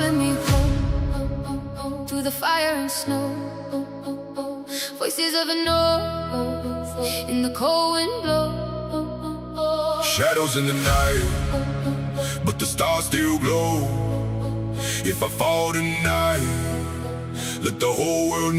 calling me home through the fire and snow. Voices of a north in the cold wind blow. Shadows in the night, but the stars still glow. If I fall tonight, let the whole world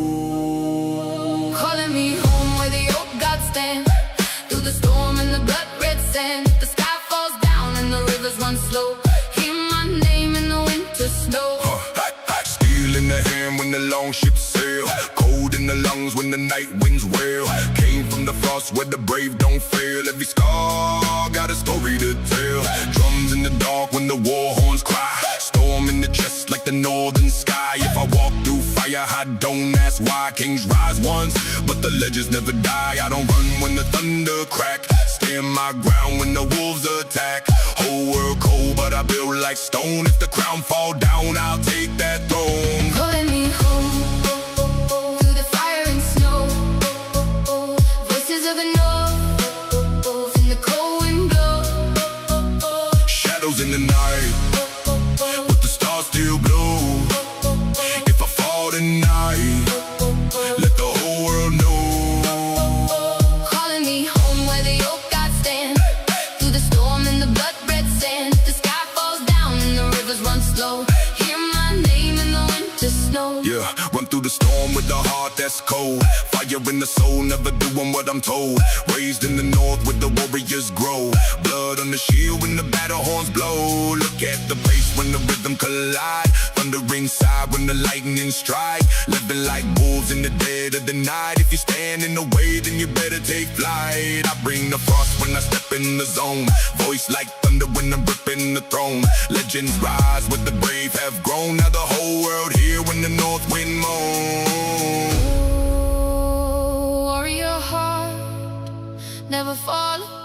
know. Calling me home where the old gods stand, through the storm and the blood-red sand. The sky falls down and the rivers run slow. Hear my name in the winter snow. Steel in the hand when the long ships sail, cold in the lungs when the night winds wail. Came from the frost where the brave don't fail. Every scar got a story to tell. Drums in the dark when the war horns cry. Storm in the chest like the northern sky. If I walk through fire, I don't ask why. Kings rise once, but the legends never die. I don't run when the thunder crack, stand my ground when the wolves attack. Whole world cold, but I build like stone. If the crown fall down, I'll take that throne. Calling me home through the fire and snow. Voices of the north in the cold wind blow. Shadows in the night, but the stars still glow. If I fall tonight, let the whole world know. Calling me home where the old gods stand, through the storm and the blood-red sand. The sky falls down and the rivers run slow. Hear my name in the winter snow. Yeah, run through the storm with a heart that's cold. Fire in the soul, never doing what I'm told. Raised in the north where the warriors grow. Blood on the shield when the battle horns blow. Look at the bass when the rhythm collide. Thunder inside when the lightning strike. Living like wolves in the dead of the night. If you stand in the way, then you better take flight. I bring the frost when I step in the zone. Voice like thunder when I'm gripping the throne. Legends rise where the brave have grown. Now the whole world here when the north wind moans. Warrior heart, never fall